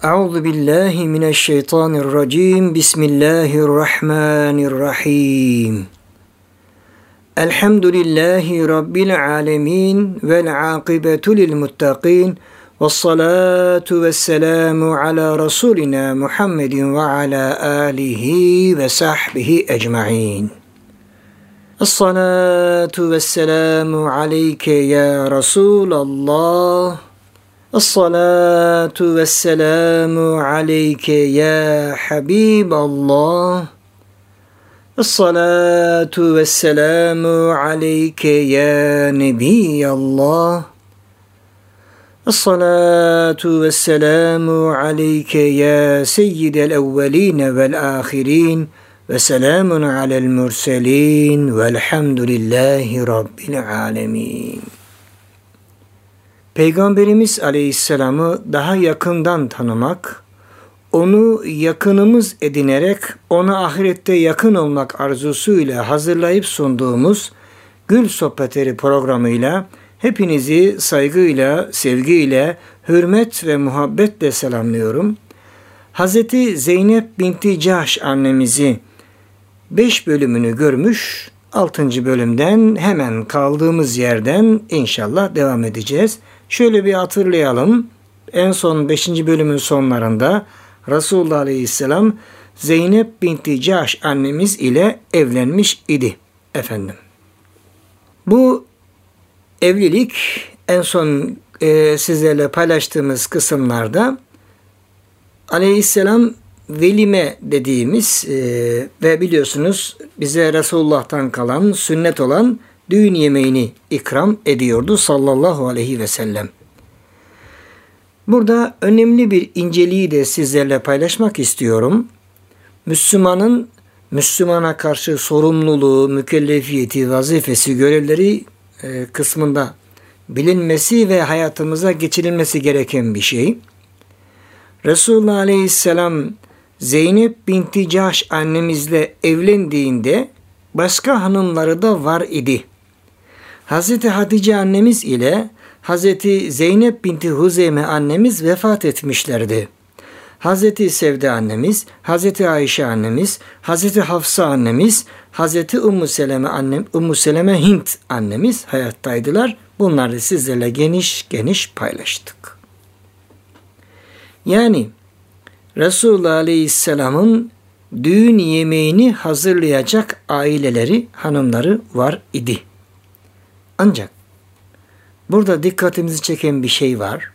Euzu billahi mineşşeytanirracim. Bismillahirrahmanirrahim. Elhamdülillahi rabbil alamin vel akibetu lil muttaqin. Vessalatu vesselamu ala rasulina Muhammedin ve ala alihi ve sahbihi ecmaîn. Essalatu vesselamu aleyke ya Resulallah. Esselatu vesselamu aleyke ya Habiballah. Esselatu vesselamu aleyke ya Nebiyallah. Esselatu vesselamu aleyke ya Seyyidel evveline vel ahirin. Ve selamun alel murselin velhamdülillahi rabbil alemin. Peygamberimiz Aleyhisselam'ı daha yakından tanımak, onu yakınımız edinerek ona ahirette yakın olmak arzusuyla hazırlayıp sunduğumuz Gül Sohbetleri programıyla hepinizi saygıyla, sevgiyle, hürmet ve muhabbetle selamlıyorum. Hazreti Zeynep binti Cahş annemizi 5 bölümünü görmüş, 6. bölümden hemen kaldığımız yerden inşallah devam edeceğiz. Şöyle bir hatırlayalım. En son 5. bölümün sonlarında Resulullah Aleyhisselam Zeynep binti Cahş annemiz ile evlenmiş idi efendim. Bu evlilik en son sizlerle paylaştığımız kısımlarda Aleyhisselam velime dediğimiz ve biliyorsunuz bize Resulullah'tan kalan sünnet olan düğün yemeğini ikram ediyordu sallallahu aleyhi ve sellem. Burada önemli bir inceliği de sizlerle paylaşmak istiyorum. Müslümanın Müslümana karşı sorumluluğu, mükellefiyeti, vazifesi, görevleri kısmında bilinmesi ve hayatımıza geçirilmesi gereken bir şey. Resulullah Aleyhisselam Zeynep binti Cahş annemizle evlendiğinde başka hanımları da var idi. Hazreti Hatice annemiz ile Hazreti Zeynep binti Huzeyme annemiz vefat etmişlerdi. Hazreti Sevde annemiz, Hazreti Ayşe annemiz, Hazreti Hafsa annemiz, Hazreti Ümmü Seleme Hint annemiz hayattaydılar. Bunları sizlerle geniş geniş paylaştık. Yani Resulullah Aleyhisselam'ın düğün yemeğini hazırlayacak aileleri, hanımları var idi. Ancak burada dikkatimizi çeken bir şey var.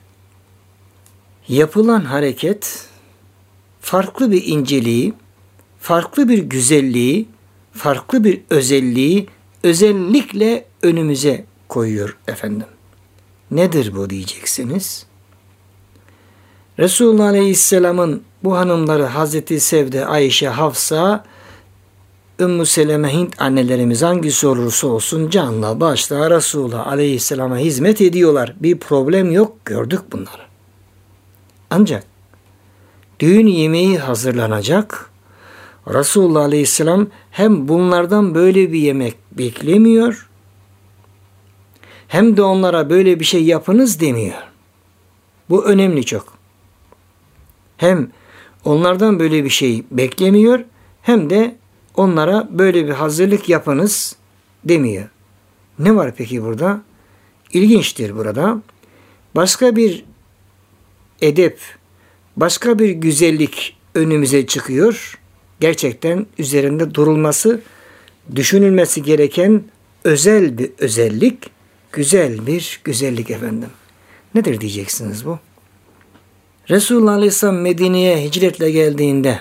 Yapılan hareket farklı bir inceliği, farklı bir güzelliği, farklı bir özelliği özellikle önümüze koyuyor efendim. Nedir bu diyeceksiniz? Resulullah Aleyhisselam'ın bu hanımları Hazreti Sevde, Ayşe, Hafsa, Ümmü Seleme, Hint annelerimiz hangisi olursa olsun canla başla Resulullah Aleyhisselam'a hizmet ediyorlar. Bir problem yok, gördük bunları. Ancak düğün yemeği hazırlanacak. Resulullah Aleyhisselam hem bunlardan böyle bir yemek beklemiyor, hem de onlara böyle bir şey yapınız demiyor. Bu önemli çok. Hem onlardan böyle bir şey beklemiyor, hem de onlara böyle bir hazırlık yapınız demiyor. Ne var peki burada? İlginçtir burada. Başka bir edep, başka bir güzellik önümüze çıkıyor. Gerçekten üzerinde durulması, düşünülmesi gereken özel bir özellik, güzel bir güzellik efendim. Nedir diyeceksiniz bu? Resulullah Aleyhisselam Medine'ye hicretle geldiğinde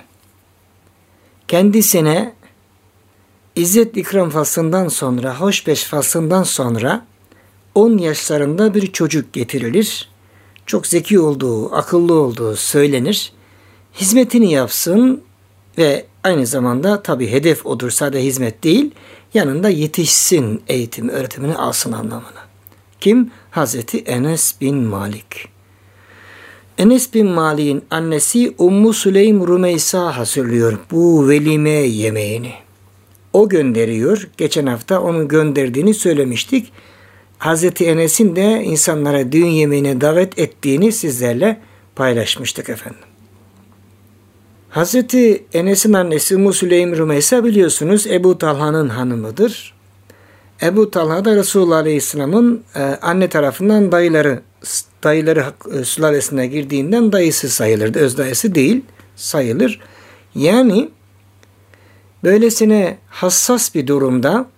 kendisine İzzet İkram faslından sonra, hoşbeş faslından sonra 10 yaşlarında bir çocuk getirilir. Çok zeki olduğu, akıllı olduğu söylenir. Hizmetini yapsın ve aynı zamanda tabi hedef odur, sadece hizmet değil, yanında yetişsin, eğitim, öğretimini alsın anlamına. Kim? Hazreti Enes bin Malik. Enes bin Malik'in annesi Ummu Süleym Rümeysa hazırlıyor bu velime yemeğini. O gönderiyor. Geçen hafta onun gönderdiğini söylemiştik. Hazreti Enes'in de insanlara düğün yemeğine davet ettiğini sizlerle paylaşmıştık efendim. Hazreti Enes'in annesi Ümmü Süleym Rümeysa biliyorsunuz Ebu Talha'nın hanımıdır. Ebu Talha da Resulullah Aleyhisselam'ın anne tarafından dayıları sülalesine girdiğinden dayısı sayılırdı. Öz dayısı değil, sayılır. Yani böylesine hassas bir durumda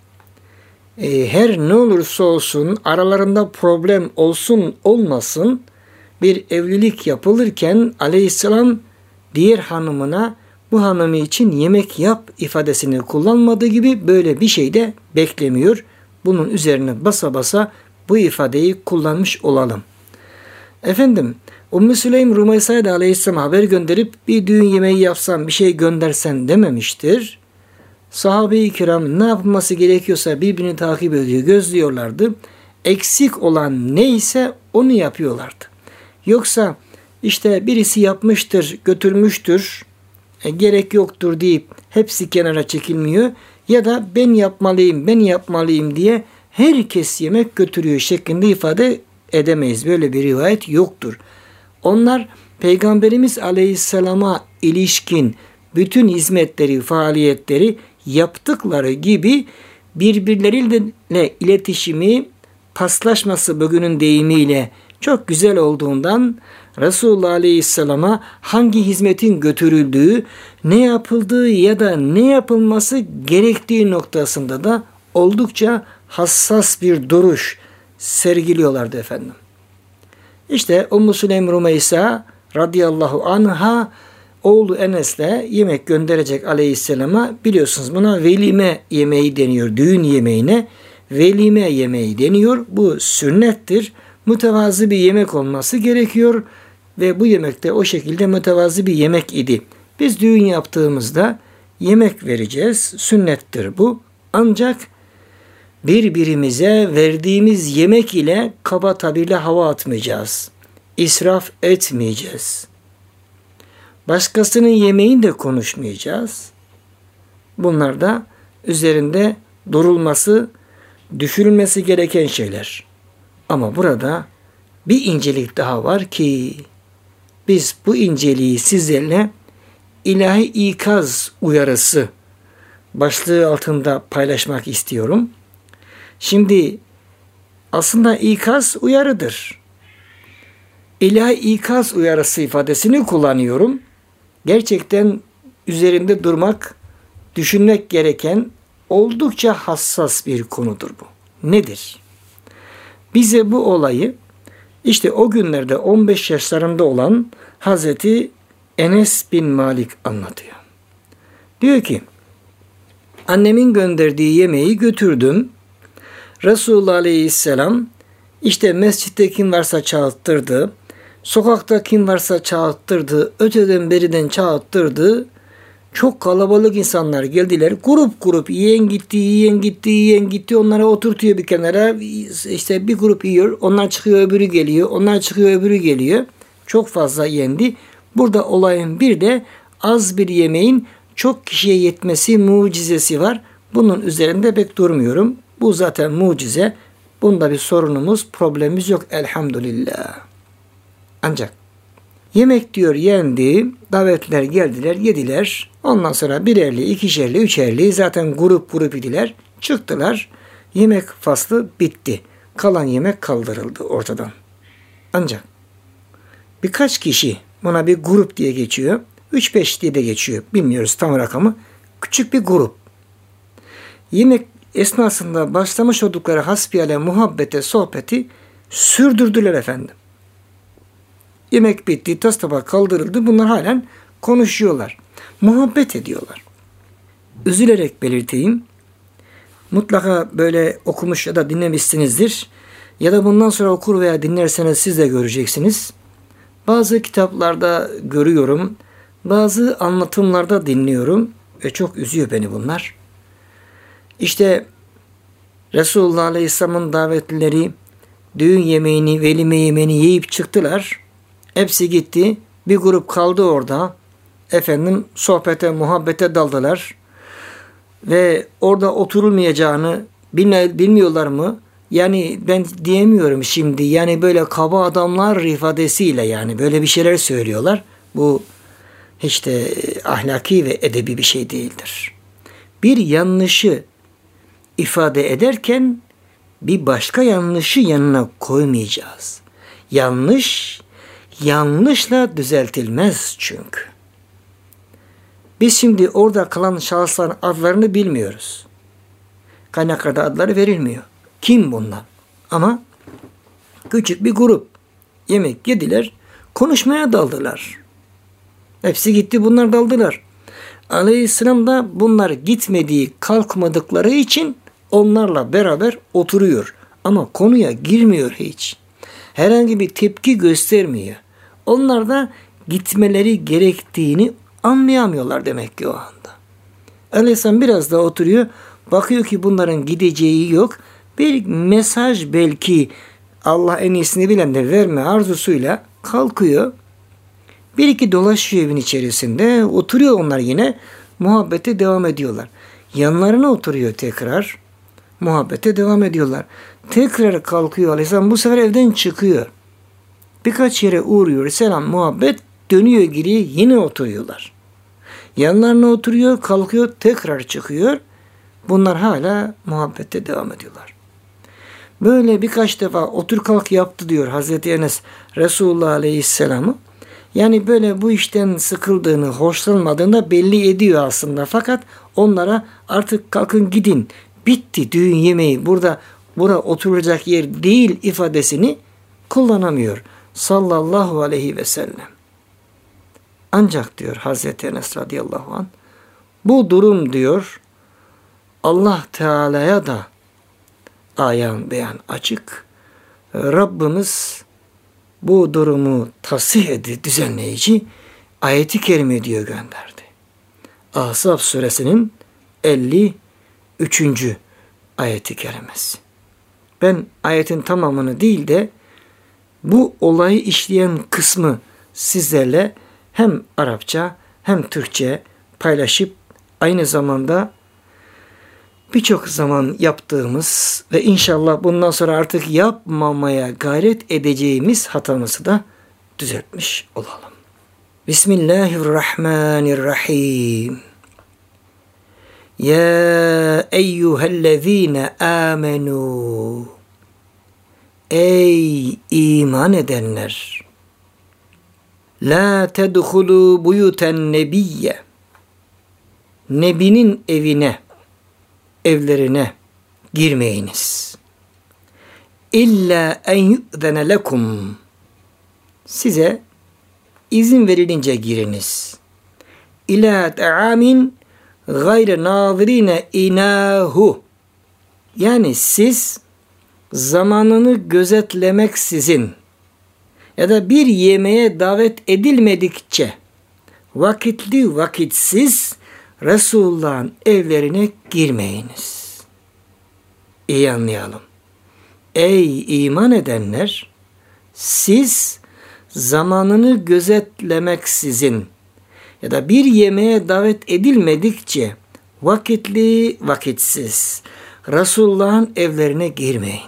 her ne olursa olsun aralarında problem olsun olmasın bir evlilik yapılırken Aleyhisselam diğer hanımına bu hanımı için yemek yap ifadesini kullanmadığı gibi böyle bir şey de beklemiyor. Bunun üzerine basa basa bu ifadeyi kullanmış olalım. Efendim, Ümmü Süleym Rümeysa'ya da Aleyhisselam haber gönderip bir düğün yemeği yapsan, bir şey göndersen dememiştir. Sahabe-i kiram ne yapılması gerekiyorsa birbirini takip ediyor, gözlüyorlardı. Eksik olan neyse onu yapıyorlardı. Yoksa işte birisi yapmıştır, götürmüştür, gerek yoktur deyip hepsi kenara çekilmiyor. Ya da ben yapmalıyım diye herkes yemek götürüyor şeklinde ifade edemeyiz. Böyle bir rivayet yoktur. Onlar Peygamberimiz Aleyhisselam'a ilişkin bütün hizmetleri, faaliyetleri yaptıkları gibi birbirleriyle iletişimi, paslaşması bugünün deyimiyle çok güzel olduğundan Resulullah Aleyhisselam'a hangi hizmetin götürüldüğü, ne yapıldığı ya da ne yapılması gerektiği noktasında da oldukça hassas bir duruş sergiliyorlardı efendim. İşte Ümmü Süleym Rümeysa radıyallahu anha oğlu Enes'le yemek gönderecek Aleyhisselam'a, biliyorsunuz buna velime yemeği deniyor. Düğün yemeğine velime yemeği deniyor. Bu sünnettir. Mütevazı bir yemek olması gerekiyor ve bu yemek de o şekilde mütevazı bir yemek idi. Biz düğün yaptığımızda yemek vereceğiz. Sünnettir bu. Ancak birbirimize verdiğimiz yemek ile kaba tabirle hava atmayacağız. İsraf etmeyeceğiz. Başkasının yemeğini de konuşmayacağız. Bunlar da üzerinde durulması, düşünülmesi gereken şeyler. Ama burada bir incelik daha var ki biz bu inceliği sizlerle ilahi ikaz uyarısı başlığı altında paylaşmak istiyorum. Şimdi aslında ikaz uyarıdır. İlahi ikaz uyarısı ifadesini kullanıyorum. Gerçekten üzerinde durmak, düşünmek gereken oldukça hassas bir konudur bu. Nedir? Bize bu olayı işte o günlerde 15 yaşlarında olan Hazreti Enes bin Malik anlatıyor. Diyor ki, annemin gönderdiği yemeği götürdüm. Resulullah Aleyhisselam işte mescitte kim varsa çağırttırdı, sokakta kim varsa çağırttırdı, öteden beriden çağırttırdı. Çok kalabalık insanlar geldiler. Grup grup yiyen gitti. Onlara oturtuyor bir kenara. İşte bir grup yiyor. Onlar çıkıyor, öbürü geliyor. Onlar çıkıyor, öbürü geliyor. Çok fazla yendi. Burada olayın bir de az bir yemeğin çok kişiye yetmesi mucizesi var. Bunun üzerinde pek durmuyorum. Bu zaten mucize. Bunda bir sorunumuz, problemimiz yok elhamdülillah. Ancak yemek diyor yendi, davetler geldiler, yediler. Ondan sonra birerli, ikişerli, üçerli zaten grup idiler. Çıktılar. Yemek faslı bitti. Kalan yemek kaldırıldı ortadan. Ancak birkaç kişi, buna bir grup diye geçiyor. 3-5 diye de geçiyor. Bilmiyoruz tam rakamı. Küçük bir grup. Yemek esnasında başlamış oldukları hasbihale, muhabbete, sohbeti sürdürdüler efendim. Yemek bitti, tas tabak kaldırıldı. Bunlar halen konuşuyorlar. Muhabbet ediyorlar. Üzülerek belirteyim. Mutlaka böyle okumuş ya da dinlemişsinizdir. Ya da bundan sonra okur veya dinlerseniz siz de göreceksiniz. Bazı kitaplarda görüyorum. Bazı anlatımlarda dinliyorum. Ve çok üzüyor beni bunlar. İşte Resulullah Aleyhisselam'ın davetlileri düğün yemeğini, velime yemeğini yiyip çıktılar. Hepsi gitti. Bir grup kaldı orada. Efendim sohbete, muhabbete daldılar. Ve orada oturulmayacağını bilmiyorlar mı? Yani ben diyemiyorum şimdi. Yani böyle kaba adamlar ifadesiyle yani böyle bir şeyler söylüyorlar. Bu hiç de ahlaki ve edebi bir şey değildir. Bir yanlışı ifade ederken bir başka yanlışı yanına koymayacağız. Yanlış, yanlışla düzeltilmez çünkü. Biz şimdi orada kalan şahısların adlarını bilmiyoruz. Kaynaklarda adları verilmiyor. Kim bunlar? Ama küçük bir grup. Yemek yediler, konuşmaya daldılar. Hepsi gitti, bunlar daldılar. Aleyhisselam da bunlar gitmediği, kalkmadıkları için onlarla beraber oturuyor. Ama konuya girmiyor hiç. Herhangi bir tepki göstermiyor. Onlar da gitmeleri gerektiğini anlayamıyorlar demek ki o anda. Aleyhisselam biraz daha oturuyor. Bakıyor ki bunların gideceği yok. Bir mesaj belki Allah en iyisini bilen de verme arzusuyla kalkıyor. Bir iki dolaşıyor evin içerisinde. Oturuyor onlar yine. Muhabbete devam ediyorlar. Yanlarına oturuyor tekrar. Muhabbete devam ediyorlar. Tekrar kalkıyor Aleyhisselam. Bu sefer evden çıkıyor. Birkaç yere uğruyor. Selam, muhabbet. Dönüyor geri. Yine oturuyorlar. Yanlarına oturuyor. Kalkıyor. Tekrar çıkıyor. Bunlar hala muhabbete devam ediyorlar. Böyle birkaç defa otur kalk yaptı diyor Hazreti Enes Resulullah Aleyhisselam'ı. Yani böyle bu işten sıkıldığını, hoşlanmadığını da belli ediyor aslında. Fakat onlara artık kalkın gidin, bitti düğün yemeği, bura oturacak yer değil ifadesini kullanamıyor. Sallallahu aleyhi ve sellem. Ancak diyor Hazreti Enes radıyallahu anh, bu durum diyor Allah Teala'ya da ayan beyan açık. Rabbimiz bu durumu tasih edi, düzenleyici ayeti kerime diyor gönderdi. Ahzab suresinin 53. ayeti kerimesi. Ben ayetin tamamını değil de bu olayı işleyen kısmı sizlerle hem Arapça hem Türkçe paylaşıp aynı zamanda birçok zaman yaptığımız ve inşallah bundan sonra artık yapmamaya gayret edeceğimiz hatamızı da düzeltmiş olalım. Bismillahirrahmanirrahim. Ya eyyühellezine amenu. Ey iman edenler. La tedhulu buyuten nebiyye. Nebinin evlerine girmeyiniz. İlla en yu'zene lekum. Size izin verilince giriniz. İlâ ta'amin gayre nazirine inahu. Yani siz zamanını gözetlemeksizin ya da bir yemeğe davet edilmedikçe vakitli vakitsiz Resulullah'ın evlerine girmeyiniz. İyi anlayalım. Ey iman edenler, siz zamanını gözetlemeksizin ya da bir yemeğe davet edilmedikçe vakitli vakitsiz Resulullah'ın evlerine girmeyin.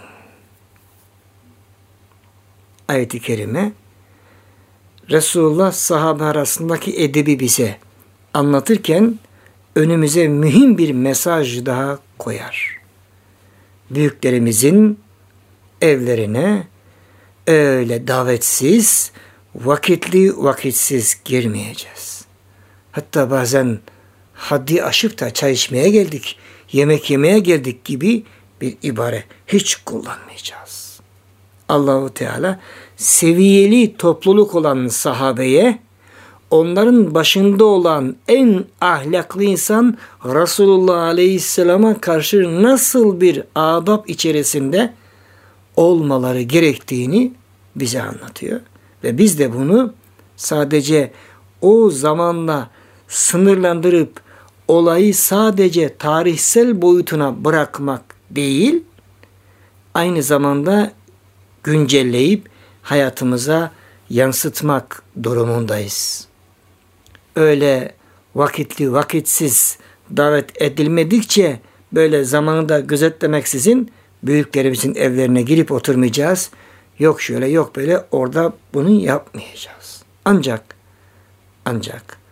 Ayet-i kerime Resulullah sahabe arasındaki edebi bize anlatırken önümüze mühim bir mesaj daha koyar. Büyüklerimizin evlerine öyle davetsiz, vakitli vakitsiz girmeyeceğiz. Hatta bazen haddi aşıp da çay içmeye geldik, yemek yemeye geldik gibi bir ibare hiç kullanmayacağız. Allahu Teala seviyeli topluluk olan sahabeye, onların başında olan en ahlaklı insan Resulullah Aleyhisselam'a karşı nasıl bir adab içerisinde olmaları gerektiğini bize anlatıyor. Ve biz de bunu sadece o zamanla sınırlandırıp olayı sadece tarihsel boyutuna bırakmak değil, aynı zamanda güncelleyip hayatımıza yansıtmak durumundayız. Öyle vakitli vakitsiz davet edilmedikçe böyle zamanında gözetlemeksizin büyüklerimizin evlerine girip oturmayacağız. Yok şöyle yok böyle orada bunu yapmayacağız. Ancak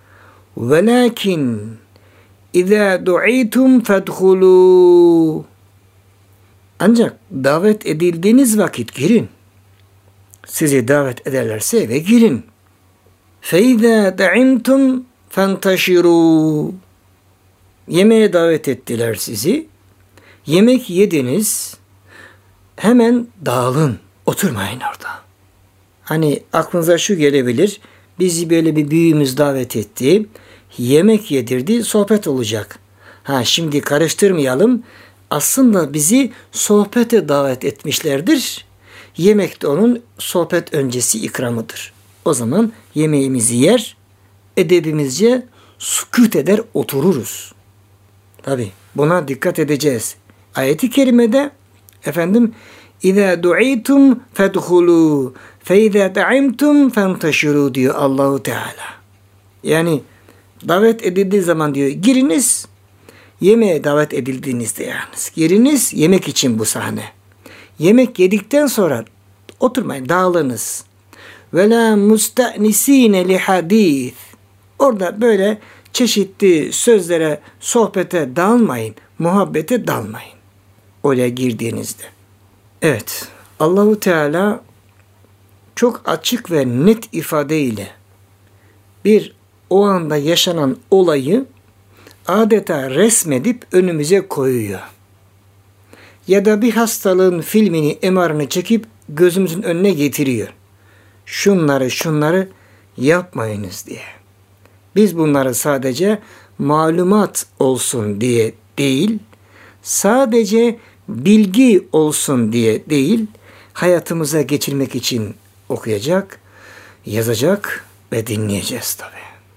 Velakin İzâ du'itum fedhulû. Ancak davet edildiğiniz vakit girin. Sizi davet ederlerse eve girin. فَاِذَا دَعِمْتُمْ فَانْتَشِرُوا. Yemeğe davet ettiler sizi. Yemek yediniz. Hemen dağılın. Oturmayın orada. Hani aklınıza şu gelebilir. Bizi böyle bir büyüğümüz davet etti. Yemek yedirdi. Sohbet olacak. Şimdi karıştırmayalım. Aslında bizi sohbete davet etmişlerdir. Yemek de onun sohbet öncesi ikramıdır. O zaman yemeğimizi yer, edebimizce sükût eder, otururuz. Tabi buna dikkat edeceğiz. Ayet-i kerimede İzâ du'itum fedhulû feizâ ta'imtum fenteşirû diyor Allahu Teala. Yani davet edildiği zaman diyor giriniz, yemeğe davet edildiğinizde yalnız giriniz, yemek için bu sahne. Yemek yedikten sonra oturmayın, dağılınız. Ve la musta'nisine li hadis. Orada böyle çeşitli sözlere, sohbete dalmayın, muhabbete dalmayın. Oraya girdiğinizde. Evet, Allahu Teala çok açık ve net ifadeyle bir o anda yaşanan olayı adeta resmedip önümüze koyuyor. Ya da bir hastalığın filmini, MR'ını çekip gözümüzün önüne getiriyor. Şunları yapmayınız diye. Biz bunları sadece malumat olsun diye değil, sadece bilgi olsun diye değil, hayatımıza geçirmek için okuyacak, yazacak ve dinleyeceğiz tabii.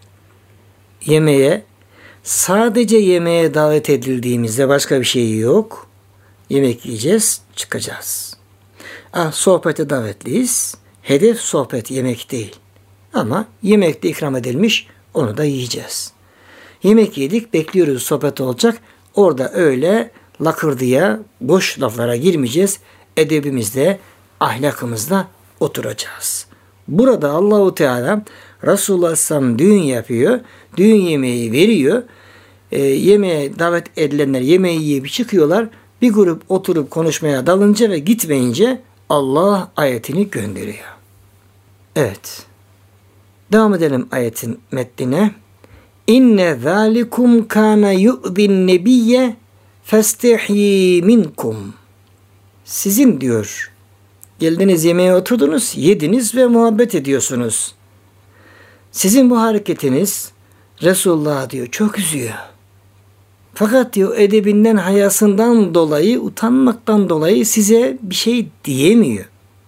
Sadece yemeğe davet edildiğimizde başka bir şey yok. Yemek yiyeceğiz, çıkacağız. Sohbete davetliyiz. Hedef sohbet, yemek değil. Ama yemek de ikram edilmiş, onu da yiyeceğiz. Yemek yedik, bekliyoruz sohbet olacak. Orada öyle lakırdıya, boş laflara girmeyeceğiz. Edebimizde, ahlakımızda oturacağız. Burada Allahu Teala Resulullah Aleyhisselam düğün yapıyor. Düğün yemeği veriyor. Yemeğe davet edilenler yemeği yiyip çıkıyorlar. Bir grup oturup konuşmaya dalınca ve gitmeyince Allah ayetini gönderiyor. Evet. Devam edelim ayetin metnine. İnne zâlikum kâne yu'zin nebiyye festehyi minkum. Sizin diyor, geldiniz yemeğe oturdunuz, yediniz ve muhabbet ediyorsunuz. Sizin bu hareketiniz Resulullah diyor çok üzüyor. Fakat diyor edebinden, hayasından dolayı, utanmaktan dolayı size bir şey diyemiyor.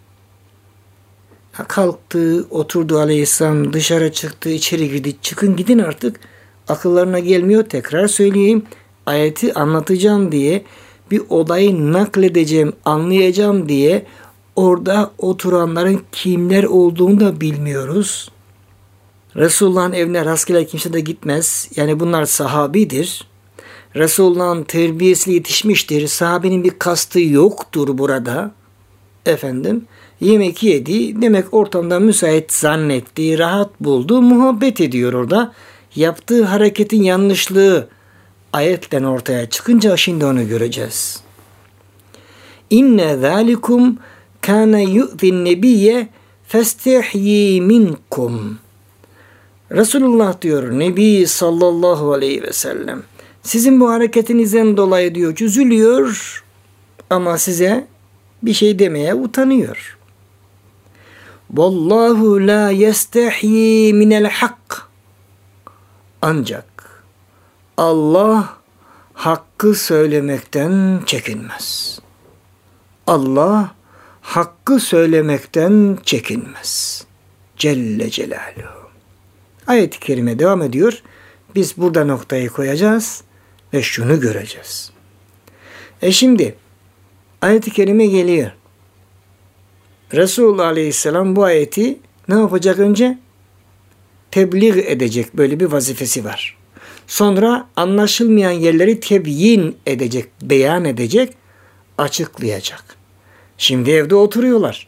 Kalktı, oturdu Aleyhisselam, dışarı çıktı, içeri girdi. Çıkın gidin artık. Akıllarına gelmiyor. Tekrar söyleyeyim. Ayeti anlatacağım diye, bir olayı nakledeceğim, anlayacağım diye orada oturanların kimler olduğunu da bilmiyoruz. Resulullah'ın evine rastgele kimse de gitmez. Yani bunlar sahabidir. Resulullah'ın terbiyesiyle yetişmiştir. Sahabenin bir kastı yoktur burada. Yemek yedi. Demek ortamda müsait zannetti. Rahat buldu. Muhabbet ediyor orada. Yaptığı hareketin yanlışlığı ayetle ortaya çıkınca şimdi onu göreceğiz. İnne zâlikum kâne yu'zin nebiyye festehyi minkum. Resulullah diyor, Nebi sallallahu aleyhi ve sellem, sizin bu hareketinizden dolayı diyor üzülüyor ama size bir şey demeye utanıyor. Vallahu la yestehyi minel hak. Ancak Allah hakkı söylemekten çekinmez. Allah hakkı söylemekten çekinmez. Celle Celaluhu. Ayet-i kerime devam ediyor. Biz burada noktayı koyacağız ve şunu göreceğiz. Şimdi ayet-i kerime geliyor. Resulullah Aleyhisselam bu ayeti ne yapacak önce? Tebliğ edecek, böyle bir vazifesi var. Sonra anlaşılmayan yerleri tebyin edecek, beyan edecek, açıklayacak. Şimdi evde oturuyorlar.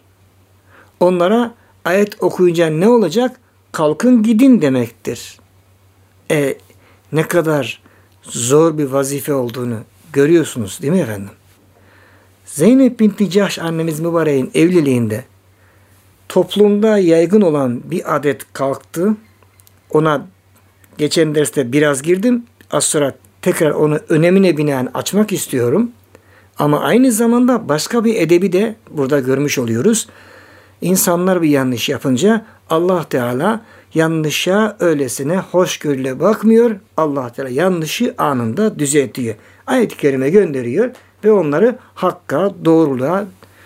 Onlara ayet okuyunca ne olacak? Kalkın gidin demektir. Ne kadar zor bir vazife olduğunu görüyorsunuz değil mi efendim? Zeynep binti Cahş annemiz mübareğin evliliğinde toplumda yaygın olan bir adet kalktı. Ona geçen derste biraz girdim. Az sonra tekrar onu önemine binaen açmak istiyorum. Ama aynı zamanda başka bir edebi de burada görmüş oluyoruz. İnsanlar bir yanlış yapınca Allah Teala yanlışa öylesine hoşgörüyle bakmıyor. Allah Teala yanlışı anında düzeltiyor. Ayet-i kerime gönderiyor ve onları hakka, doğruluğa,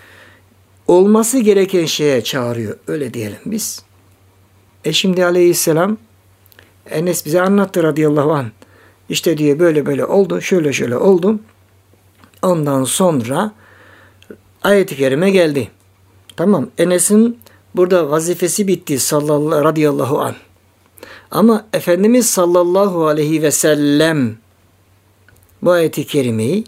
olması gereken şeye çağırıyor. Öyle diyelim biz. Şimdi aleyhisselam Enes bize anlattı radıyallahu anh. İşte diye böyle böyle oldu, şöyle şöyle oldu. Ondan sonra ayet-i kerime geldi. Tamam, Enes'in burada vazifesi bitti radıyallahu anh. Ama Efendimiz sallallahu aleyhi ve sellem bu ayet-i kerimeyi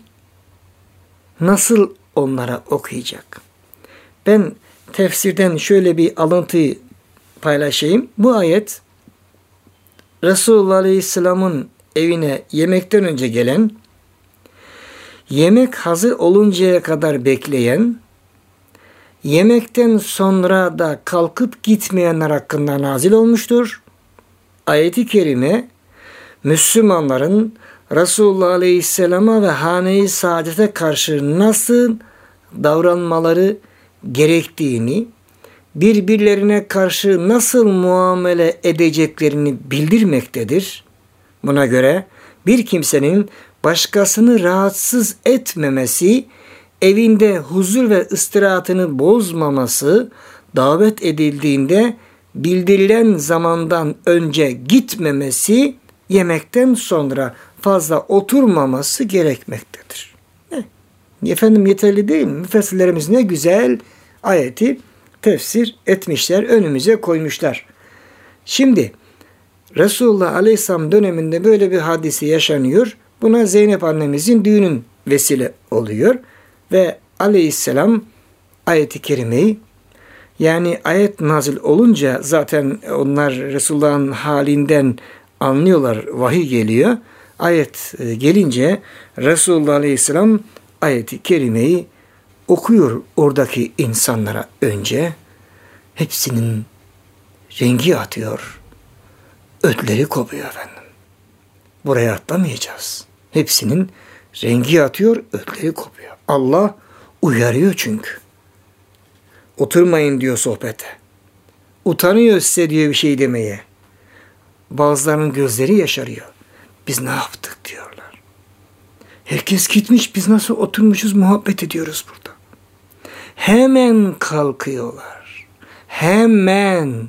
nasıl onlara okuyacak? Ben tefsirden şöyle bir alıntıyı paylaşayım. Bu ayet Resulullah Aleyhisselam'ın evine yemekten önce gelen, yemek hazır oluncaya kadar bekleyen, yemekten sonra da kalkıp gitmeyenler hakkında nazil olmuştur. Ayet-i kerime Müslümanların Resulullah Aleyhisselam'a ve hane-i saadete karşı nasıl davranmaları gerektiğini, birbirlerine karşı nasıl muamele edeceklerini bildirmektedir. Buna göre bir kimsenin başkasını rahatsız etmemesi, evinde huzur ve istirahatını bozmaması, davet edildiğinde bildirilen zamandan önce gitmemesi, yemekten sonra fazla oturmaması gerekmektedir. Efendim yeterli değil mi? Müfessirlerimiz ne güzel ayeti tefsir etmişler, önümüze koymuşlar. Şimdi Resulullah Aleyhisselam döneminde böyle bir hadise yaşanıyor. Buna Zeynep annemizin düğünün vesile oluyor. Ve Aleyhisselam ayeti kerimeyi, yani ayet nazil olunca zaten onlar Resulullah'ın halinden anlıyorlar, vahiy geliyor. Ayet gelince Resulullah Aleyhisselam ayeti kerimeyi okuyor oradaki insanlara önce. Hepsinin rengi atıyor. Ödleri kopuyor efendim. Buraya atlamayacağız. Hepsinin rengi atıyor, ödleri kopuyor. Allah uyarıyor çünkü. Oturmayın diyor sohbete. Utanıyor size diyor bir şey demeye. Bazılarının gözleri yaşarıyor. Biz ne yaptık diyorlar. Herkes gitmiş, biz nasıl oturmuşuz, muhabbet ediyoruz burada. Hemen kalkıyorlar. Hemen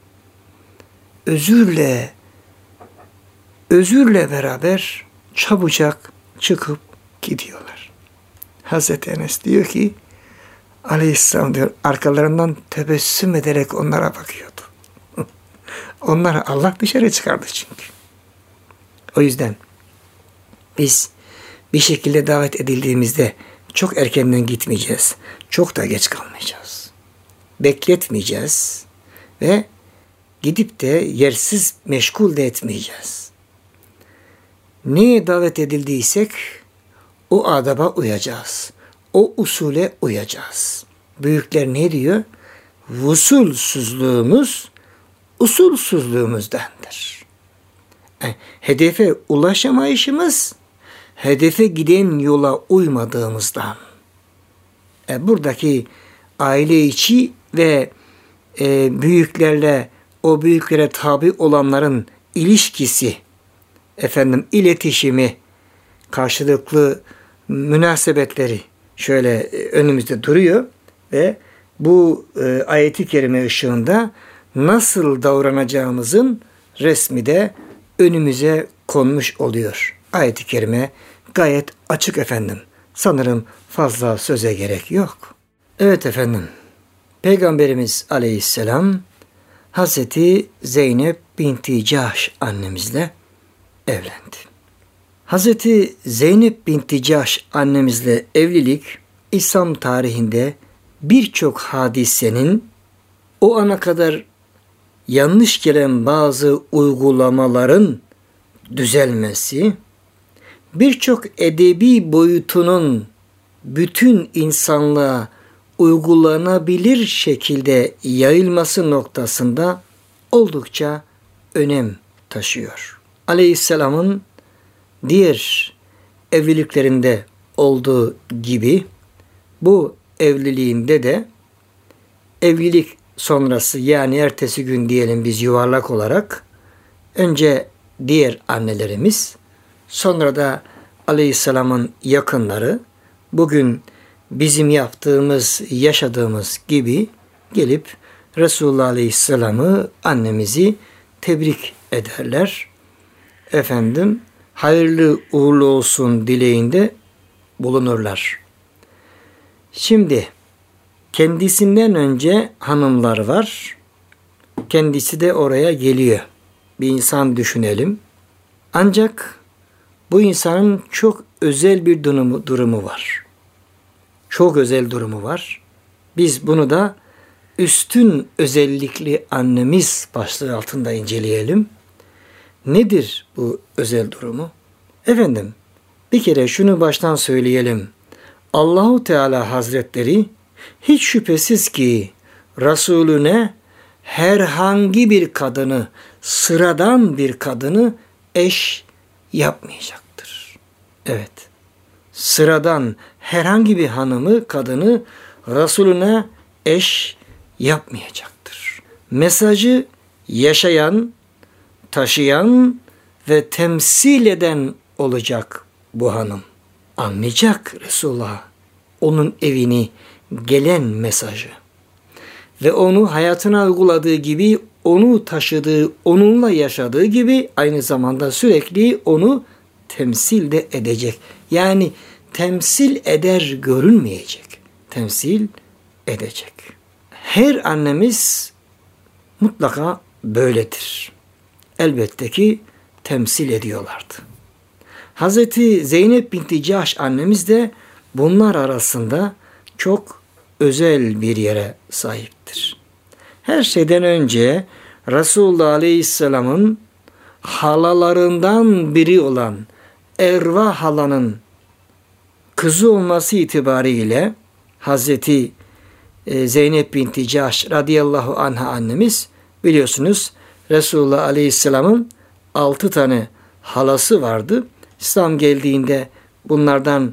özürle beraber çabucak çıkıp gidiyorlar. Hazreti Enes diyor ki Aleyhisselam diyor arkalarından tebessüm ederek onlara bakıyordu. Onları Allah dışarı çıkardı çünkü. O yüzden biz bir şekilde davet edildiğimizde çok erkenden gitmeyeceğiz. Çok da geç kalmayacağız. Bekletmeyeceğiz ve gidip de yersiz meşgul de etmeyeceğiz. Neye davet edildiysek o adaba uyacağız. O usule uyacağız. Büyükler ne diyor? Usulsüzlüğümüz usulsüzlüğümüzdendir. Hedefe ulaşamayışımız hedefe giden yola uymadığımızdan. Buradaki aile içi ve büyüklerle o büyüklere tabi olanların ilişkisi, iletişimi, karşılıklı münasebetleri şöyle önümüzde duruyor ve bu ayeti kerime ışığında nasıl davranacağımızın resmi de önümüze konmuş oluyor. Ayet-i kerime gayet açık efendim. Sanırım fazla söze gerek yok. Evet efendim. Peygamberimiz Aleyhisselam Hazreti Zeynep binti Cahş annemizle evlendi. Hazreti Zeynep binti Cahş annemizle evlilik İslam tarihinde birçok hadisenin o ana kadar yanlış gelen bazı uygulamaların düzelmesi, birçok edebi boyutunun bütün insanlığa uygulanabilir şekilde yayılması noktasında oldukça önem taşıyor. Aleyhisselam'ın diğer evliliklerinde olduğu gibi bu evliliğinde de evlilik sonrası, yani ertesi gün diyelim biz yuvarlak olarak, önce diğer annelerimiz, sonra da Aleyhisselam'ın yakınları bugün bizim yaptığımız, yaşadığımız gibi gelip Resulullah Aleyhisselam'ı, annemizi tebrik ederler. Efendim, hayırlı uğurlu olsun dileğinde bulunurlar. Şimdi kendisinden önce hanımlar var. Kendisi de oraya geliyor. Bir insan düşünelim. Ancak bu insanın çok özel bir durumu var. Çok özel durumu var. Biz bunu da üstün özellikli annemiz başlığı altında inceleyelim. Nedir bu özel durumu? Efendim, bir kere şunu baştan söyleyelim. Allahu Teala Hazretleri hiç şüphesiz ki Resulüne herhangi bir kadını, sıradan bir kadını eş yapmayacaktır. Evet, sıradan herhangi bir hanımı, kadını Resulüne eş yapmayacaktır. Mesajı yaşayan, taşıyan ve temsil eden olacak bu hanım. Anlayacak Resulullah onun evini, gelen mesajı ve onu hayatına uyguladığı gibi, onu taşıdığı, onunla yaşadığı gibi aynı zamanda sürekli onu temsil de edecek. Yani temsil eder görünmeyecek. Temsil edecek. Her annemiz mutlaka böyledir. Elbette ki temsil ediyorlardı. Hazreti Zeynep binti Cahş annemiz de bunlar arasında çok özel bir yere sahiptir. Her şeyden önce Resulullah Aleyhisselam'ın halalarından biri olan Erva halanın kızı olması itibariyle Hazreti Zeynep binti Cahş radıyallahu anha annemiz, biliyorsunuz Resulullah Aleyhisselam'ın 6 tane halası vardı. İslam geldiğinde bunlardan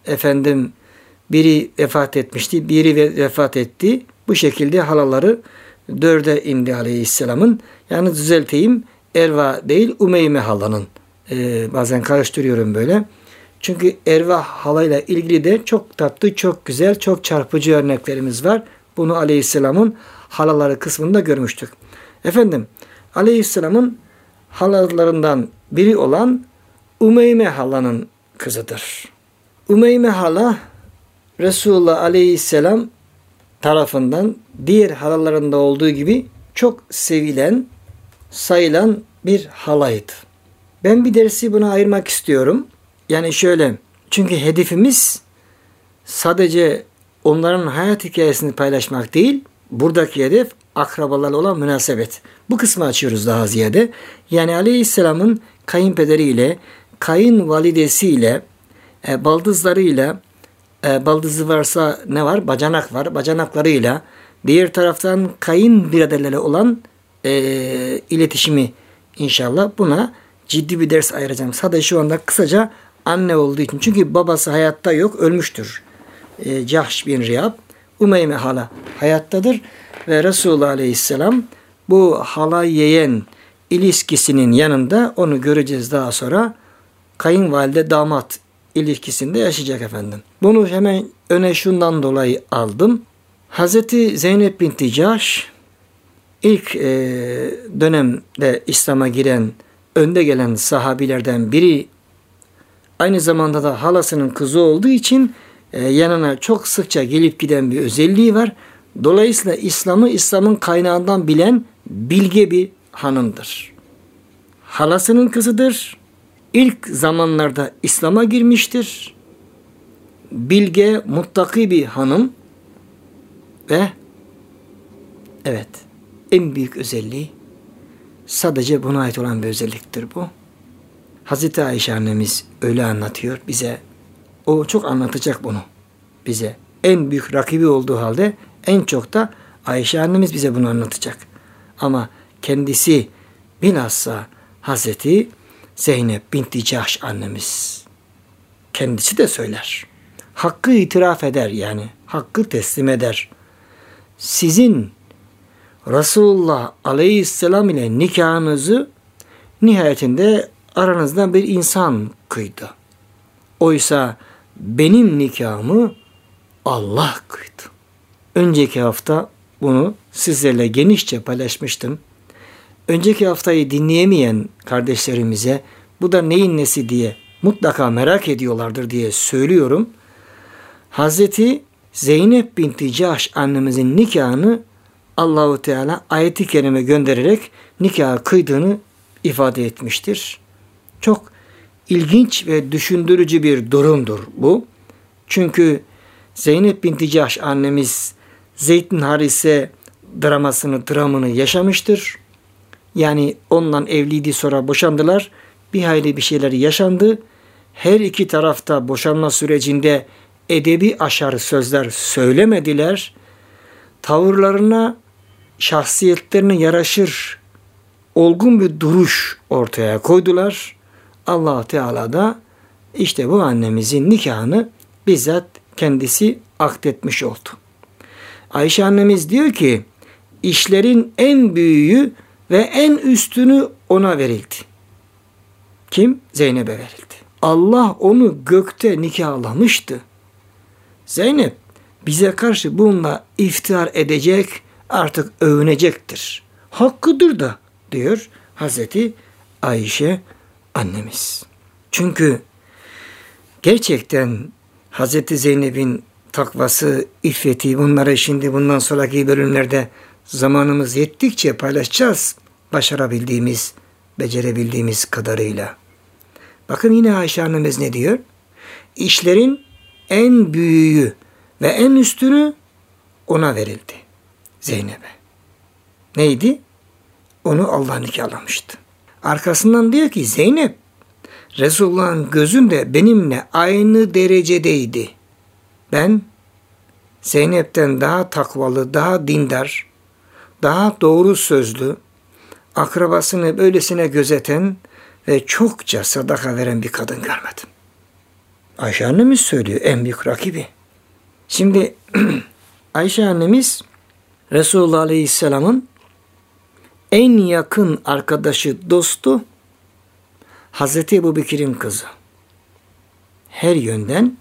biri vefat etmişti, biri vefat etti. Bu şekilde halaları 4'e indi Aleyhisselam'ın. Yani düzelteyim, Erva değil Umeyme halanın. Bazen karıştırıyorum böyle. Çünkü Erva halayla ilgili de çok tatlı, çok güzel, çok çarpıcı örneklerimiz var. Bunu Aleyhisselam'ın halaları kısmında görmüştük. Aleyhisselam'ın halalarından biri olan Umeyme halanın kızıdır. Umeyme hala Resulullah Aleyhisselam tarafından diğer halalarında olduğu gibi çok sevilen, sayılan bir halaydı. Ben bir dersi buna ayırmak istiyorum. Yani şöyle, çünkü hedefimiz sadece onların hayat hikayesini paylaşmak değil, buradaki hedef akrabalarla olan münasebet. Bu kısmı açıyoruz daha ziyade. Yani Aleyhisselam'ın kayınpederiyle, kayınvalidesiyle, baldızlarıyla, baldızı varsa ne var? Bacanak var. Bacanaklarıyla, diğer taraftan kayınbiraderlerle olan iletişimi, inşallah buna ciddi bir ders ayıracağım. Sadece şu anda kısaca anne olduğu için. Çünkü babası hayatta yok, ölmüştür. Cahş bin Riyab, Umeyme hala hayattadır. Ve Resulullah Aleyhisselam bu hala yeğen ilişkisinin yanında, onu göreceğiz daha sonra, kayınvalide damat ilişkisinde yaşayacak efendim. Bunu hemen öne şundan dolayı aldım. Hazreti Zeynep binti Cahş ilk dönemde İslam'a giren, önde gelen sahabilerden biri, aynı zamanda da halasının kızı olduğu için yanına çok sıkça gelip giden bir özelliği var. Dolayısıyla İslam'ın kaynağından bilen bilge bir hanımdır. Halasının kızıdır. İlk zamanlarda İslam'a girmiştir. Bilge, muttaki bir hanım ve evet, en büyük özelliği, sadece buna ait olan bir özelliktir bu. Hazreti Ayşe annemiz öyle anlatıyor bize. O çok anlatacak bunu bize. En büyük rakibi olduğu halde en çok da Ayşe annemiz bize bunu anlatacak. Ama kendisi bilhassa Hazreti Zeynep binti Cahş annemiz kendisi de söyler. Hakkı itiraf eder yani. Hakkı teslim eder. Sizin Resulullah Aleyhisselam ile nikahınızı nihayetinde aranızda bir insan kıydı. Oysa benim nikahımı Allah kıydı. Önceki hafta bunu sizlerle genişçe paylaşmıştım. Önceki haftayı dinleyemeyen kardeşlerimize bu da neyin nesi diye mutlaka merak ediyorlardır diye söylüyorum. Hazreti Zeynep binti Cahş annemizin nikahını Allahu Teala ayet-i kerime göndererek nikahı kıydığını ifade etmiştir. Çok ilginç ve düşündürücü bir durumdur bu. Çünkü Zeynep binti Cahş annemiz Zeyd bin Harise dramını yaşamıştır. Yani onunla evliydi, sonra boşandılar. Bir hayli bir şeyler yaşandı. Her iki tarafta boşanma sürecinde edebi aşarı sözler söylemediler. Tavırlarına, şahsiyetlerine yaraşır olgun bir duruş ortaya koydular. Allah Teala da işte bu annemizin nikahını bizzat kendisi akdetmiş oldu. Ayşe annemiz diyor ki işlerin en büyüğü ve en üstünü ona verildi. Kim? Zeynep'e verildi. Allah onu gökte nikahlamıştı. Zeynep bize karşı bununla iftihar edecek, artık övünecektir. Hakkıdır da diyor Hazreti Ayşe annemiz. Çünkü gerçekten Hazreti Zeynep'in takvası, iffeti, bunları şimdi bundan sonraki bölümlerde zamanımız yettikçe paylaşacağız. Başarabildiğimiz, becerebildiğimiz kadarıyla. Bakın yine Ayşe annemiz ne diyor? İşlerin en büyüğü ve en üstünü ona verildi. Zeynep'e. Neydi? Onu Allah nikahlamıştı. Arkasından diyor ki Zeynep Resulullah'ın gözünde benimle aynı derecedeydi. Ben Zeynep'ten daha takvalı, daha dindar, daha doğru sözlü, akrabasını böylesine gözeten ve çokça sadaka veren bir kadın görmedim. Ayşe annemiz söylüyor, en büyük rakibi. Şimdi Ayşe annemiz Resulullah Aleyhisselam'ın en yakın arkadaşı, dostu Hazreti Ebubekir'in kızı. Her yönden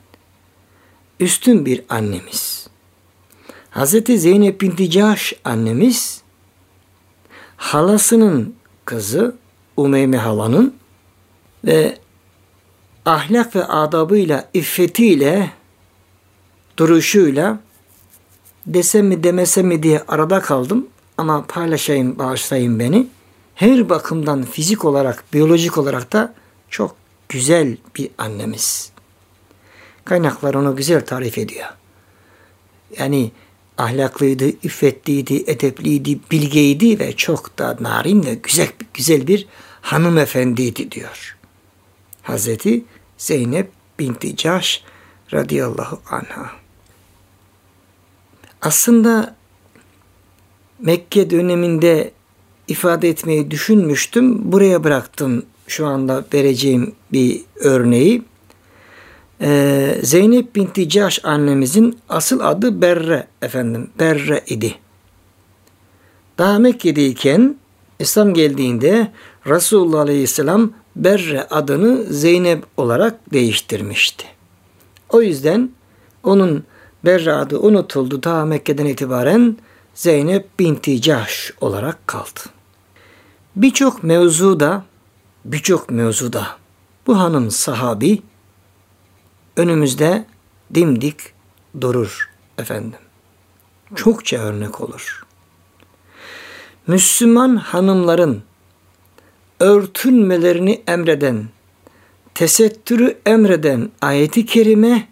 üstün bir annemiz. Hazreti Zeynep binti Cahş annemiz halasının kızı, Umeyme halanın ve ahlak ve adabıyla, iffetiyle, duruşuyla desem mi demesem mi diye arada kaldım ama paylaşayım, bağışlayın beni. Her bakımdan fizik olarak, biyolojik olarak da çok güzel bir annemiz. Kaynaklar onu güzel tarif ediyor. Yani ahlaklıydı, iffetliydi, edepliydi, bilgeydi ve çok da narin ve güzel bir hanımefendiydi diyor. Hazreti Zeynep binti Cahş radıyallahu anha. Aslında Mekke döneminde ifade etmeyi düşünmüştüm. Buraya bıraktım şu anda vereceğim bir örneği. Zeynep binti Cahş annemizin asıl adı Berre Berre idi. Daha Mekke'deyken İslam geldiğinde Resulullah Aleyhisselam Berre adını Zeynep olarak değiştirmişti. O yüzden onun Berre adı unutuldu. Daha Mekke'den itibaren Zeynep binti Cahş olarak kaldı. Birçok mevzuda bu hanım sahabi önümüzde dimdik durur efendim. Çokça örnek olur. Müslüman hanımların örtünmelerini emreden, tesettürü emreden ayeti kerime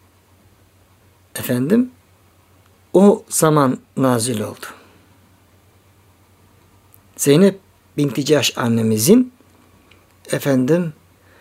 o zaman nazil oldu. Zeynep binti Cahş annemizin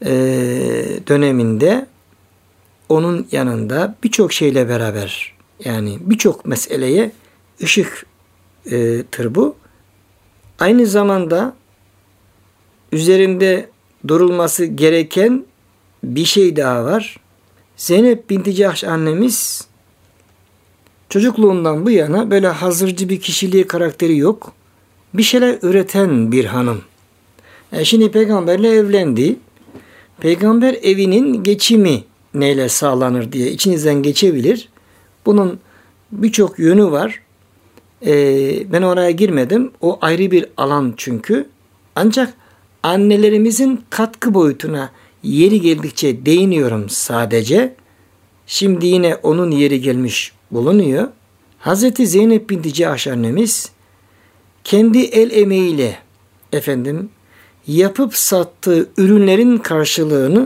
döneminde onun yanında birçok şeyle beraber, yani birçok meseleye ışıktır bu. Aynı zamanda üzerinde durulması gereken bir şey daha var. Zeynep binti Cahş annemiz çocukluğundan bu yana böyle hazırcı bir kişiliği, karakteri yok. Bir şeyler üreten bir hanım. Şimdi peygamberle evlendi. Peygamber evinin geçimi neyle sağlanır diye içinizden geçebilir. Bunun birçok yönü var. Ben oraya girmedim. O ayrı bir alan çünkü. Ancak annelerimizin katkı boyutuna yeri geldikçe değiniyorum sadece. Şimdi yine onun yeri gelmiş bulunuyor. Hazreti Zeynep binti Cahş annemiz kendi el emeğiyle yapıp sattığı ürünlerin karşılığını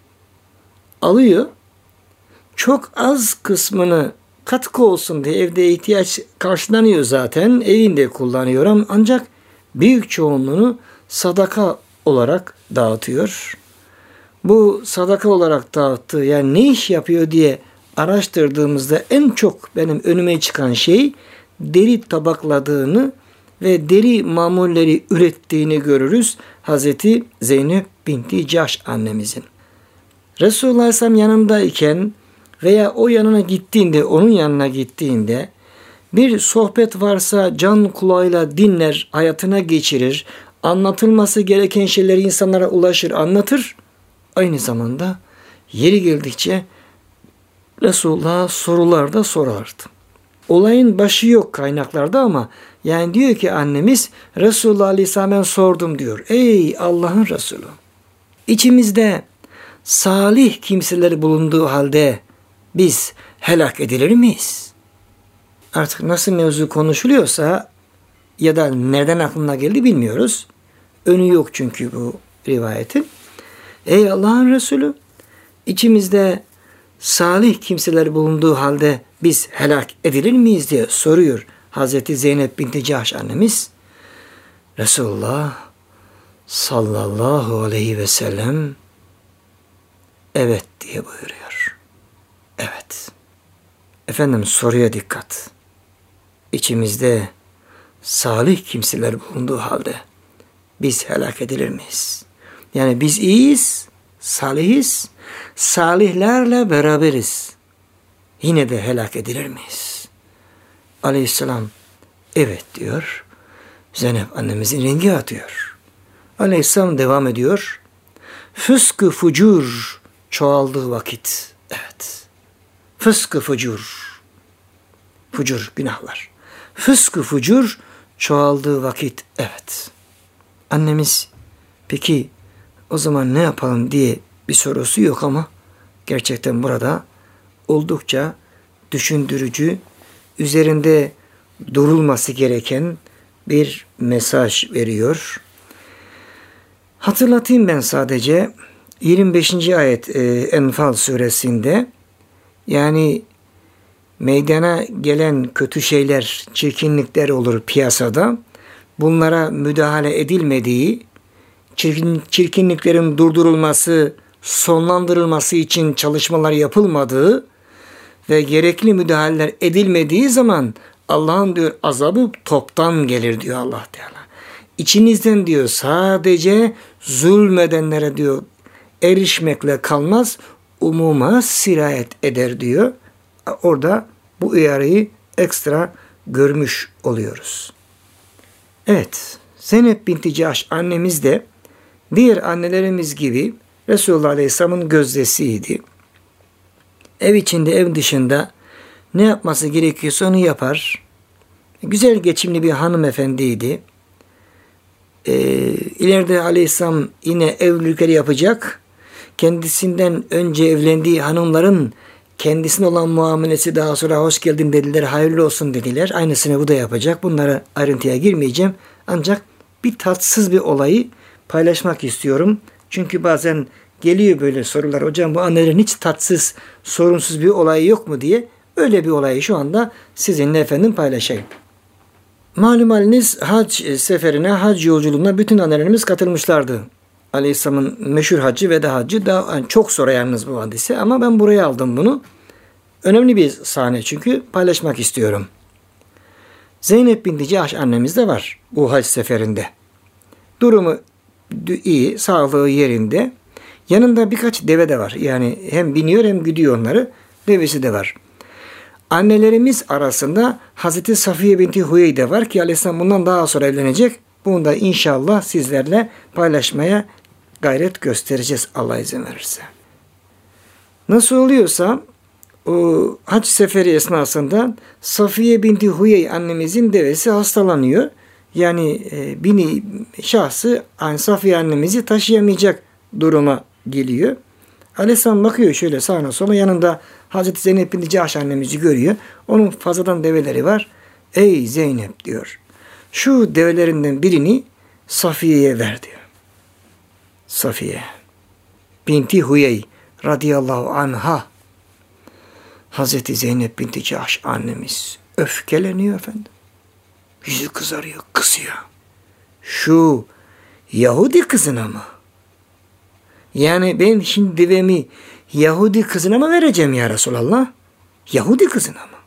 alıyor. Çok az kısmını katkı olsun diye, evde ihtiyaç karşılanıyor zaten, evinde kullanıyorum. Ancak büyük çoğunluğunu sadaka olarak dağıtıyor. Bu sadaka olarak dağıttığı, yani ne iş yapıyor diye araştırdığımızda en çok benim önüme çıkan şey deri tabakladığını ve deri mamulleri ürettiğini görürüz Hazreti Zeynep binti Cahş annemizin. Resulullah Aleyhisselam yanındayken veya o yanına gittiğinde, onun yanına gittiğinde bir sohbet varsa can kulağıyla dinler, hayatına geçirir, anlatılması gereken şeyleri insanlara ulaşır, anlatır. Aynı zamanda yeri geldikçe Resulullah'a sorular da sorardı. Olayın başı yok kaynaklarda ama yani diyor ki annemiz, Resulullah Aleyhisselam'a sordum diyor. Ey Allah'ın Resulü! İçimizde salih kimseler bulunduğu halde biz helak edilir miyiz? Artık nasıl mevzu konuşuluyorsa ya da nereden aklına geldi bilmiyoruz. Önü yok çünkü bu rivayetin. Ey Allah'ın Resulü! İçimizde salih kimseler bulunduğu halde biz helak edilir miyiz diye soruyor Hazreti Zeynep binti Cahş annemiz. Resulullah sallallahu aleyhi ve sellem evet diye buyuruyor. Evet. Soruya dikkat. İçimizde salih kimseler bulunduğu halde biz helak edilir miyiz? Yani biz iyiyiz, salihiz, salihlerle beraberiz. Yine de helak edilir miyiz? Aleyhisselam evet diyor. Zeynep annemizin rengi atıyor. Aleyhisselam devam ediyor. Fıskı fucur çoğaldığı vakit. Evet. Fıskı fucur. Fucur günahlar. Fıskı fucur çoğaldığı vakit. Evet. Annemiz peki o zaman ne yapalım diye bir sorusu yok ama gerçekten burada oldukça düşündürücü, üzerinde durulması gereken bir mesaj veriyor. Hatırlatayım ben sadece 25. ayet Enfal suresinde, yani meydana gelen kötü şeyler, çirkinlikler olur piyasada. Bunlara müdahale edilmediği, çirkinliklerin durdurulması, sonlandırılması için çalışmalar yapılmadığı ve gerekli müdahaleler edilmediği zaman Allah'ın diyor azabı toptan gelir diyor Allah Teala. İçinizden diyor sadece zulmedenlere diyor erişmekle kalmaz, umuma sirayet eder diyor. Orada bu uyarıyı ekstra görmüş oluyoruz. Evet, Zeynep binti Cahş annemiz de diğer annelerimiz gibi Resulullah Aleyhisselam'ın gözdesiydi. Ev içinde, ev dışında ne yapması gerekiyorsa onu yapar. Güzel geçimli bir hanımefendiydi. İleride Aleyhisselam yine evlilikleri yapacak. Kendisinden önce evlendiği hanımların kendisine olan muamelesi, daha sonra hoş geldin dediler, hayırlı olsun dediler. Aynısını bu da yapacak. Bunlara ayrıntıya girmeyeceğim. Ancak bir tatsız bir olayı paylaşmak istiyorum. Çünkü bazen geliyor böyle sorular. Hocam bu annelerin hiç tatsız, sorunsuz bir olayı yok mu diye. Öyle bir olayı şu anda sizinle paylaşayım. Malum haliniz hac seferine, hac yolculuğuna bütün annelerimiz katılmışlardı. Aleyhisselam'ın meşhur hacı, veda hacı da yani çok sonra yalnız bu hadise, ama ben buraya aldım bunu. Önemli bir sahne çünkü paylaşmak istiyorum. Zeynep binti Cahş annemiz de var bu hac seferinde. Durumu iyi, sağlığı yerinde. Yanında birkaç deve de var. Yani hem biniyor hem gidiyor onları. Devesi de var. Annelerimiz arasında Hazreti Safiye binti Huyey de var ki Aleyhisselam bundan daha sonra evlenecek. Bunu da inşallah sizlerle paylaşmaya gayret göstereceğiz Allah izin verirse. Nasıl oluyorsa o hac seferi esnasında Safiye binti Huyey annemizin devesi hastalanıyor. Yani bini şahsı yani Safiye annemizi taşıyamayacak duruma geliyor. Aleyhisselam bakıyor şöyle sağına sola, yanında Hazreti Zeynep binti Cahş annemizi görüyor. Onun fazladan develeri var. Ey Zeynep diyor. Şu develerinden birini Safiye'ye ver diyor. Safiye binti Huyey radıyallahu anha. Hazreti Zeynep binti Cahş annemiz öfkeleniyor efendim. Yüzü kızarıyor, kısıyor. Şu Yahudi kızına mı? Yani ben şimdi devemi Yahudi kızına mı vereceğim ya Resulallah? Yahudi kızına mı?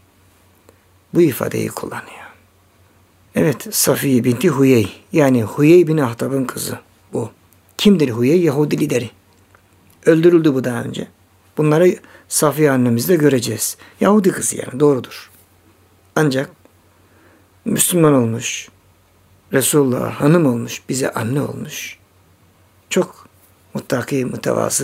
Bu ifadeyi kullanıyor. Evet, Safiye binti Huyey. Yani Huyey bin Ahtab'ın kızı bu. Kimdir Huyey? Yahudi lideri. Öldürüldü bu daha önce. Bunları Safiye annemizde göreceğiz. Yahudi kızı yani, doğrudur. Ancak Müslüman olmuş, Resulullah hanım olmuş, bize anne olmuş. Çok muttaki, mütevazı,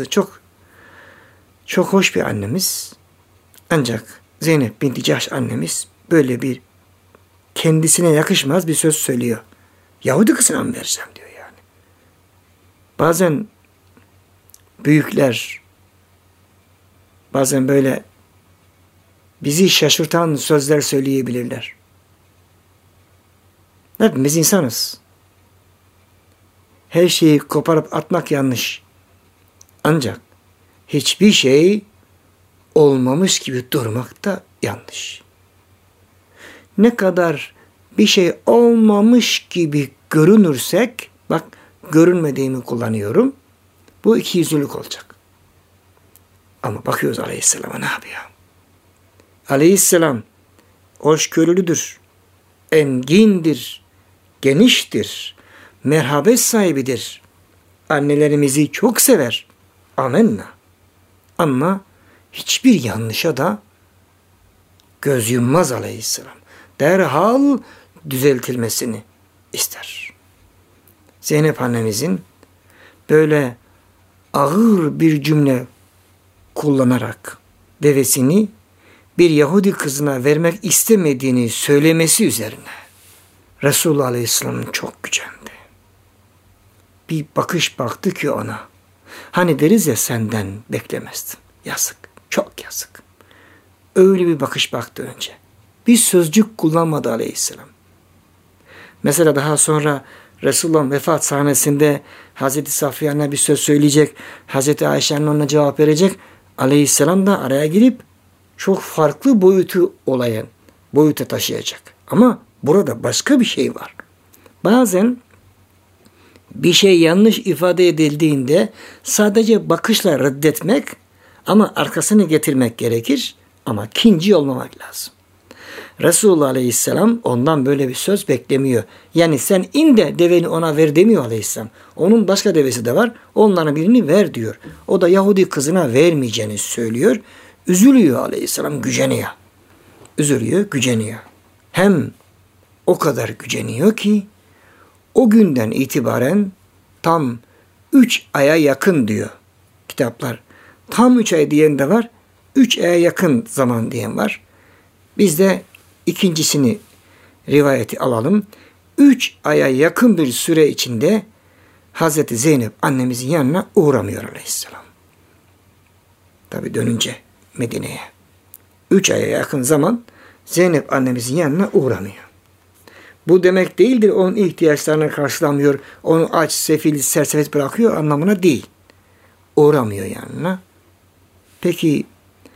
çok hoş bir annemiz. Ancak Zeynep binti Cahş annemiz böyle bir kendisine yakışmaz bir söz söylüyor. Yahudi kızına mı vereceğim diyor yani. Bazen büyükler, bazen böyle bizi şaşırtan sözler söyleyebilirler. Hepimiz insanız. Her şeyi koparıp atmak yanlış. Ancak hiçbir şey olmamış gibi durmak da yanlış. Ne kadar bir şey olmamış gibi görünürsek, bak görünmediğimi kullanıyorum, bu ikiyüzlülük olacak. Ama bakıyoruz Aleyhisselam'a ne yapıyor? Aleyhisselam hoşgörülüdür, engindir, geniştir, merhamet sahibidir. Annelerimizi çok sever. Amenna. Ama hiçbir yanlışa da göz yummaz Aleyhisselam. Derhal düzeltilmesini ister. Zeynep annemizin böyle ağır bir cümle kullanarak devesini bir Yahudi kızına vermek istemediğini söylemesi üzerine Resulullah Aleyhisselam çok gücendi. Bir bakış baktı ki ona. Hani deriz ya, senden beklemezdim. Yazık, çok yazık. Öyle bir bakış baktı önce. Bir sözcük kullanmadı Aleyhisselam. Mesela daha sonra Resulullah'ın vefat sahnesinde Hazreti Safiye'ne bir söz söyleyecek. Hazreti Ayşe'nin ona cevap verecek. Aleyhisselam da araya girip çok farklı boyuta taşıyacak. Ama burada başka bir şey var. Bazen bir şey yanlış ifade edildiğinde sadece bakışla reddetmek ama arkasını getirmek gerekir. Ama kinci olmamak lazım. Resulullah Aleyhisselam ondan böyle bir söz beklemiyor. Yani sen in de deveni ona ver demiyor Aleyhisselam. Onun başka devesi de var. Onların birini ver diyor. O da Yahudi kızına vermeyeceğini söylüyor. Üzülüyor Aleyhisselam, güceniyor. Üzülüyor, güceniyor. Hem o kadar güceniyor ki o günden itibaren tam 3 aya yakın diyor kitaplar. Tam 3 ay diyen de var. 3 aya yakın zaman diyen var. Biz de ikincisini rivayeti alalım. 3 aya yakın bir süre içinde Hazreti Zeynep annemizin yanına uğramıyor Aleyhisselam. Tabi dönünce Medine'ye. 3 aya yakın zaman Zeynep annemizin yanına uğramıyor. Bu demek değildir onun ihtiyaçlarını karşılamıyor, onu aç, sefil, sersefil bırakıyor anlamına değil. Uğramıyor yanına. Peki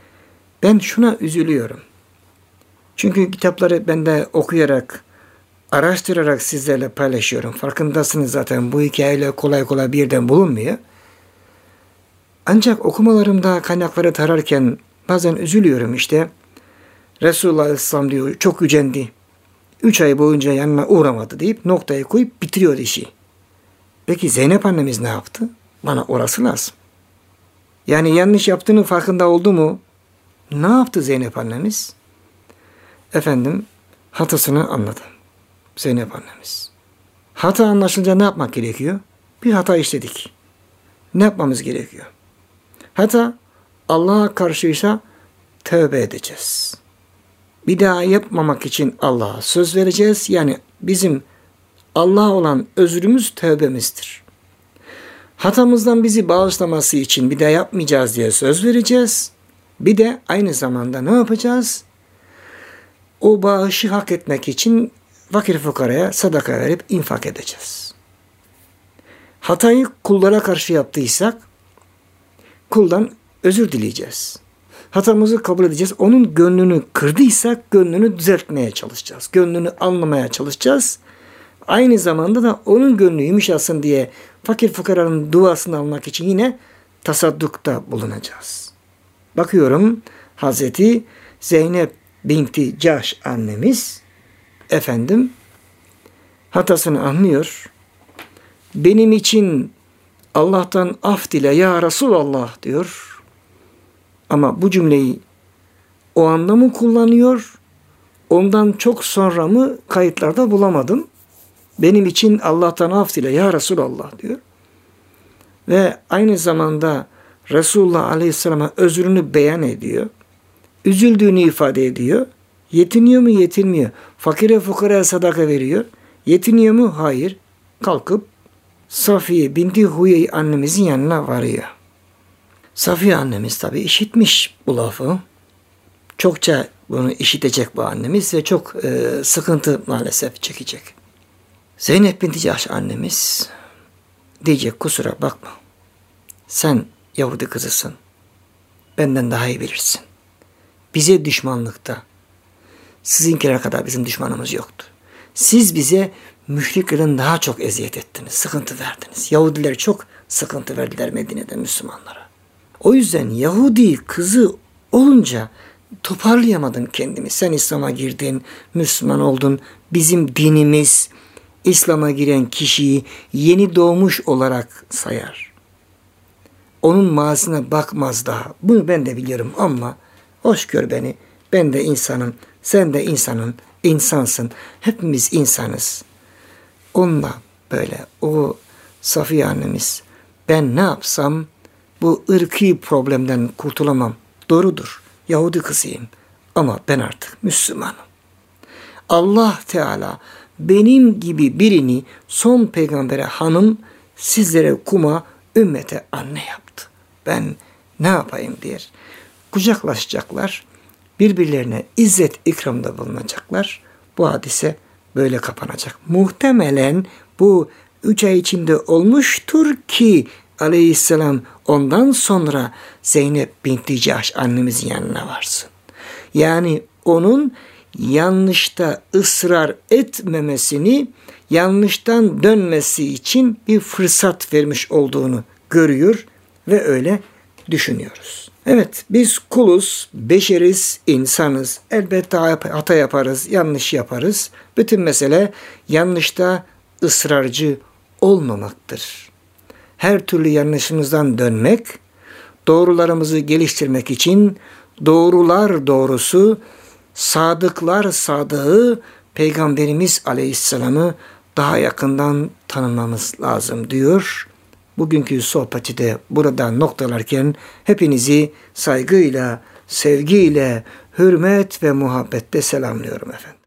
ben şuna üzülüyorum. Çünkü kitapları ben de okuyarak araştırarak sizlerle paylaşıyorum. Farkındasınız zaten, bu hikayeyle kolay kolay bir yerden bulunmuyor. Ancak okumalarımda kaynakları tararken bazen üzülüyorum işte. Resulullah Aleyhisselam diyor çok gücendi. 3 ay boyunca yanına uğramadı deyip noktayı koyup bitiriyor işi. Peki Zeynep annemiz ne yaptı? Bana orası lazım. Yani yanlış yaptığının farkında oldu mu? Ne yaptı Zeynep annemiz? Efendim, hatasını anladı Zeynep annemiz. Hata anlaşılınca ne yapmak gerekiyor? Bir hata işledik. Ne yapmamız gerekiyor? Hata Allah'a karşıysa tövbe edeceğiz. Bir daha yapmamak için Allah'a söz vereceğiz. Yani bizim Allah'a olan özrümüz tövbemizdir. Hatamızdan bizi bağışlaması için bir daha yapmayacağız diye söz vereceğiz. Bir de aynı zamanda ne yapacağız? O bağışı hak etmek için fakir fukaraya sadaka verip infak edeceğiz. Hatayı kullara karşı yaptıysak kuldan özür dileyeceğiz. Hatamızı kabul edeceğiz. Onun gönlünü kırdıysak gönlünü düzeltmeye çalışacağız. Gönlünü anlamaya çalışacağız. Aynı zamanda da onun gönlü yumuşasın diye fakir fukaranın duasını almak için yine tasaddukta bulunacağız. Bakıyorum Hazreti Zeynep binti Cahş annemiz hatasını anlıyor. Benim için Allah'tan af dile ya Resulallah diyor. Ama bu cümleyi o anda mı kullanıyor? Ondan çok sonra mı kayıtlarda bulamadım. Benim için Allah'tan af dile ya Resulallah diyor. Ve aynı zamanda Resulullah Aleyhisselam'a özrünü beyan ediyor. Üzüldüğünü ifade ediyor. Yetiniyor mu? Yetinmiyor. Fakire fukaraya sadaka veriyor. Yetiniyor mu? Hayır. Kalkıp Safiye binti Huyey annemizin yanına varıyor. Safiye annemiz tabi işitmiş bu lafı. Çokça bunu işitecek bu annemiz ve çok sıkıntı maalesef çekecek. Zeynep binti Cahş annemiz diyecek kusura bakma. Sen Yahudi kızısın. Benden daha iyi bilirsin. Bize düşmanlıkta sizinkilere kadar bizim düşmanımız yoktu. Siz bize müşriklerin daha çok eziyet ettiniz, sıkıntı verdiniz. Yahudiler çok sıkıntı verdiler Medine'de Müslümanlara. O yüzden Yahudi kızı olunca toparlayamadım kendimi. Sen İslam'a girdin, Müslüman oldun. Bizim dinimiz İslam'a giren kişiyi yeni doğmuş olarak sayar. Onun mazisine bakmaz daha. Bunu ben de biliyorum ama hoş gör beni. Ben de insanım, sen de insansın. Hepimiz insanız. Onunla böyle o Safiye annemiz ben ne yapsam bu ırkî problemden kurtulamam. Doğrudur. Yahudi kızıyım. Ama ben artık Müslümanım. Allah Teala benim gibi birini son peygambere hanım, sizlere kuma, ümmete anne yaptı. Ben ne yapayım der. Kucaklaşacaklar. Birbirlerine izzet ikramda bulunacaklar. Bu hadise böyle kapanacak. Muhtemelen bu 3 ay içinde olmuştur ki Aleyhisselam ondan sonra Zeynep binti Cahş annemizin yanına varsın. Yani onun yanlışta ısrar etmemesini, yanlıştan dönmesi için bir fırsat vermiş olduğunu görüyor ve öyle düşünüyoruz. Evet, biz kuluz, beşeriz, insanız. Elbette hata yaparız, yanlış yaparız. Bütün mesele yanlışta ısrarcı olmamaktır. Her türlü yanlışımızdan dönmek, doğrularımızı geliştirmek için doğrular doğrusu, sadıklar sadığı Peygamberimiz Aleyhisselam'ı daha yakından tanımamız lazım diyor. Bugünkü sohbeti de burada noktalarken hepinizi saygıyla, sevgiyle, hürmet ve muhabbetle selamlıyorum efendim.